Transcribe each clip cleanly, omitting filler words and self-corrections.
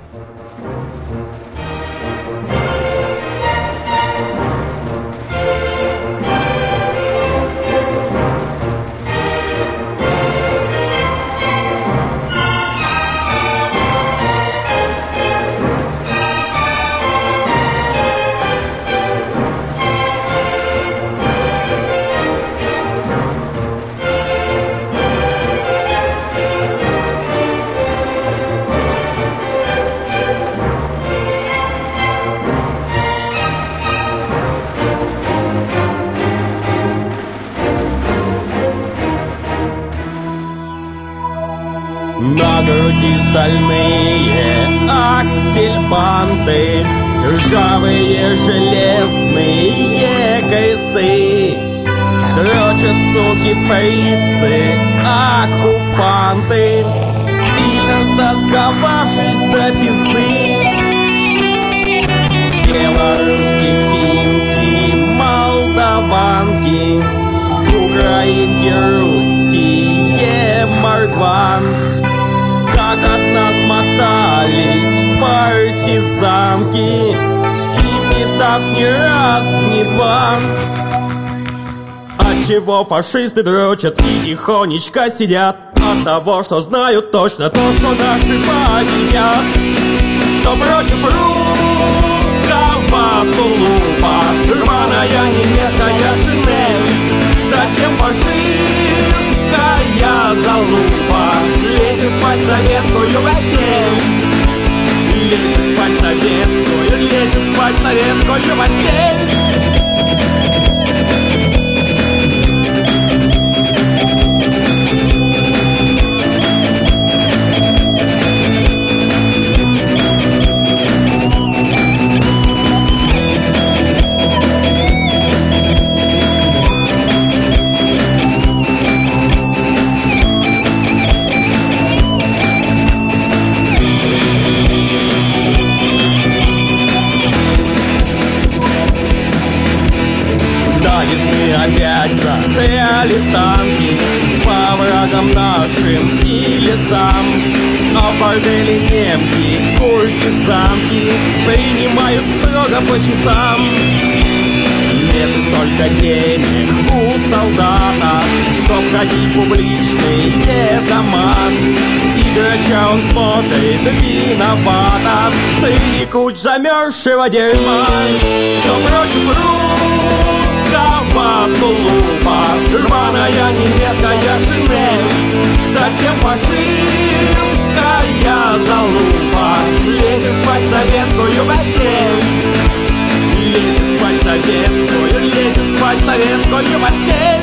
На груди стальные аксельбанты, ржавые железные кресы. Дрочат, суки, фрицы, оккупанты, сильно стосковавшись до пизды. Белорусские финки, молдаванки, украинки, русские, мордван. Как от нас мотались в партизанки, имитав не раз, не два. Отчего фашисты дрочат и тихонечко сидят? От того, что знают точно то, что наши победят. Что против русского тулупа рваная немецкая шинель. Зачем фашистская залупа лезет спать советскую постель? Лезет спать советскую, лезет спать советскую постель. Опять застряли танки по врагам нашим и лесам. А в борделе немки, куртизанки принимают строго по часам. Нет столько денег у солдата, чтоб ходить в публичные дома. И дроча он смотрит виновато среди куч замерзшего дерьма. Что против русского тулупа рваная немецкая шинель. Зачем фашистская залупа лезет спать советскую постель? Лезет спать советскую, лезет спать советскую постель.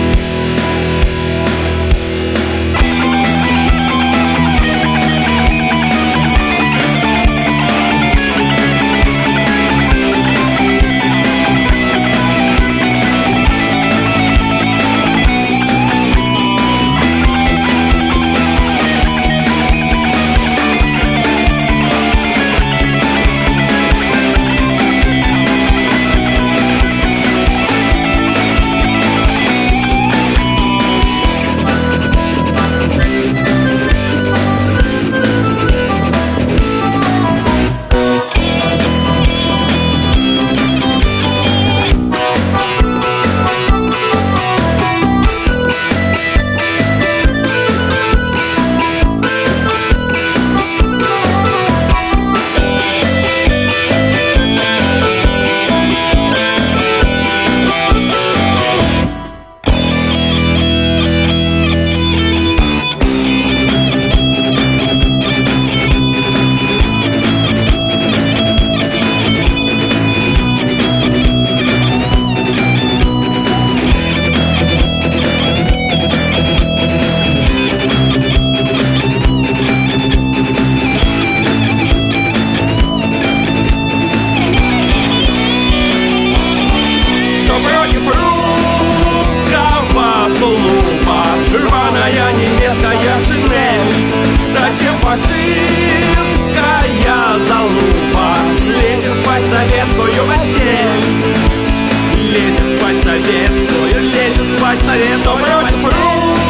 Рваная немецкая шинель. Зачем фашистская залупа лезет спать советскую постель? Лезет спать советскую, лезет спать советскую против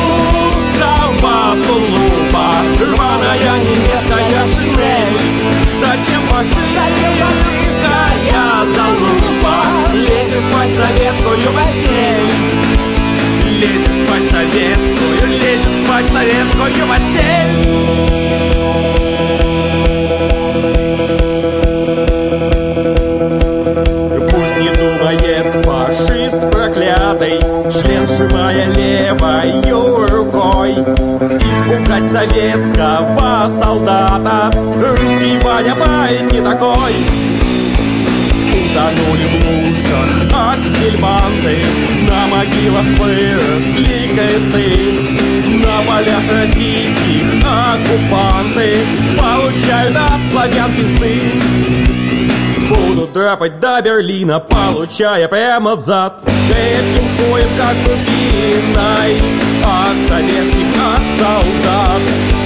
русского тулупа рваная немецкая шинель. спать советскую постель. Лезет спать советскую, лезет спать советскую постель. Пусть не думает фашист проклятый, член сжимая левой рукой, испугать советского солдата. Русский Ваня парень не такой. Утонули в лужах аксельбанты, на могилах выросли кресты, на полях российских оккупанты получают от славян пизды. Будут драпать до Берлина, получая прямо взад крепким хуем, как дубиной, от советских, от солдат.